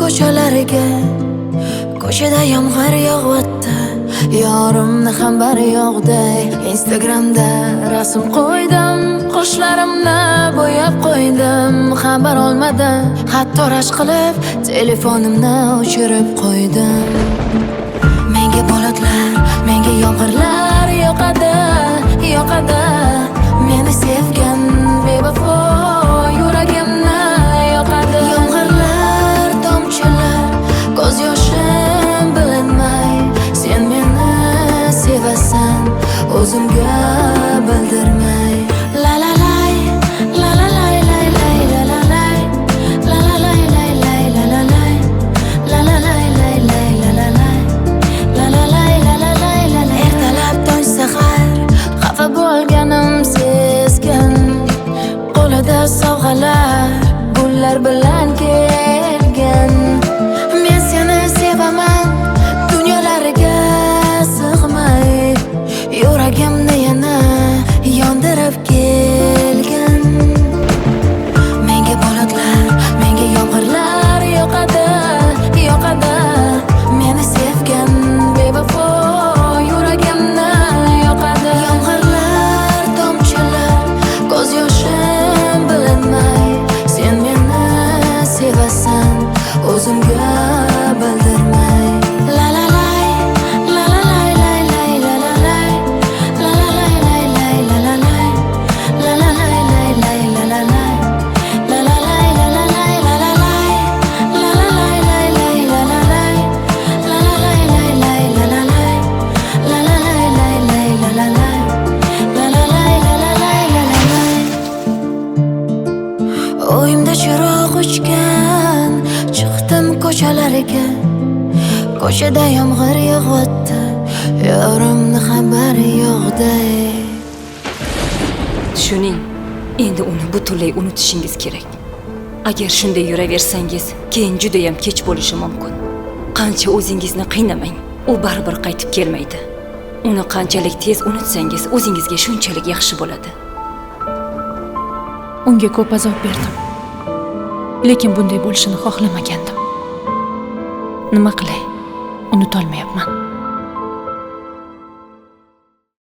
ko'chalariga, ko'chada yomg'ir yog'yapti, yorimni ham bari yo'qday. Instagramda rasm qo'ydim, qoshlarimni bo'yab qo'ydim. Xabar olmadim, hatto rashk qilib telefonimni o'chirib qo'ydim. Menga bulutlar, menga yomg'irlar yoqadi, yoqadi. Meni sevgan bevafo yuragimni yoqadi. Yomg'irlar, tomchilar, ko'z yoshim bilinmay, sen meni sevasan, o'zimga bildirmay. La la lay, la la lay, lay lay, la la lay, la la lay, lay lay, la la lay, la la lay, lay lay, la la lay, la la lay, la la lay, la la. Ertalab tong sahar, xafa bo'lganim sezgan, qo'lida sovg'alar, gullar bilan kelgan. Men seni sevaman, dunyolarga sig'may, yuragimni yana yondirib kelgan. Menga bulutlar, menga yomg'irlar yoqadi, yoqadi. Meni sevgan bevafo yuragimni yoqadi. Yomg'irlar, tomchilar, ko'z yoshim bilinmay, sen meni sevasan, o'zimga bildirmay. La la lay, la la lay, lay lay, la la lay, la la lay, lay lay, la la lay, la la lay, lay lay, la la lay, la la lay, la la lay, la la lay, la la lay, lay lay, la la lay, la la lay, lay lay, la la lay, la la lay, lay lay, la la lay, la la lay, la la lay, la la lay. O'yimda chiroq o'chgan, chiqdim ko'chalariga, ko'chada yomg'ir yog'yapti, yorimni xabari yo'qday. Tushuning, endi uni butunlay unutishingiz kerak. Agar shunday yuraversangiz, keyin juda ham kech bo'lishi mumkin. Qancha o'zingizni qiynamang, u baribir qaytib kelmaydi. Uni qanchalik tez unutsangiz, o'zingizga shunchalik yaxshi bo'ladi. Unga ko'p azob berdim, lekin bunday bo'lishini xohlamagandim. Nima qilay? Unutolmayapman.